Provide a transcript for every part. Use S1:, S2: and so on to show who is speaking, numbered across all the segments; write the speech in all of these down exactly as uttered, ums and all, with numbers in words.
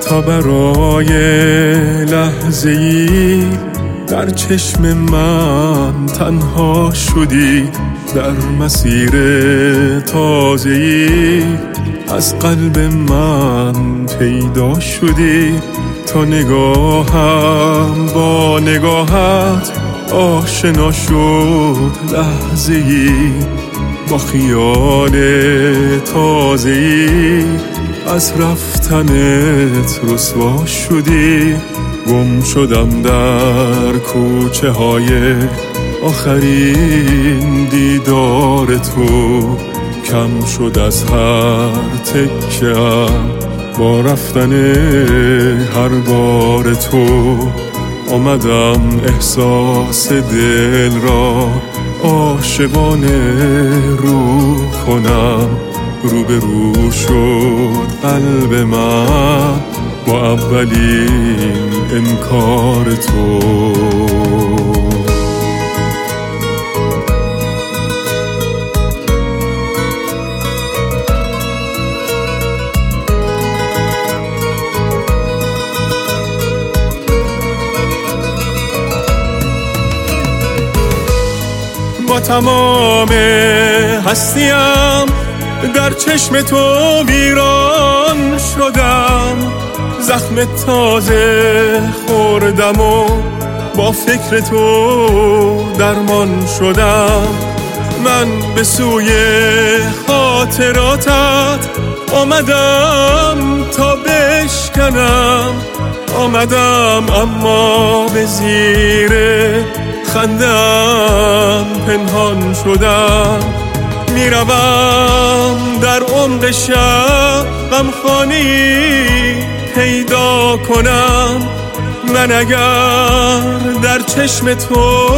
S1: تا برای لحظه‌ای در چشم من تنها شدی، در مسیر تازه‌ای از قلب من پیدا شدی. تا نگاهم با نگاهت آشنا شد لحظه‌ای، با خیال تازه‌ای از رفتنت رسوا شدی. گم شدم در کوچه های آخرین دیدار تو، کم شد از هر تکه‌ام با رفتن هر بار تو. آمدم احساس دل را عاشقانه رو کنم، رو به رو شد قلب من با اولین انکار تو. با تمام هستیم در چشم تو ویران شدم، زخم تازه خوردم و با فکر تو درمان شدم. من به سوی خاطراتت آمدم تا بشکنم، آمدم اما به زیر خندم پنهان شدم. میروم در عمق شب غمخوانی پیدا کنم، من اگر در چشم تو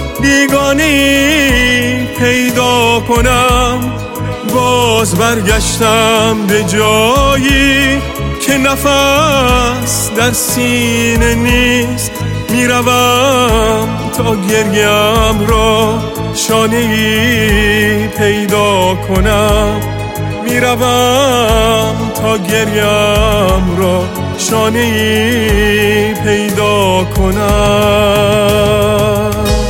S1: بیگانی پیدا کنم. باز برگشتم به جایی که نفس در سینه نیست، میروم تا گریم را شانه‌ای پیدا کنم، میروم تا گریم را شانه‌ای پیدا کنم.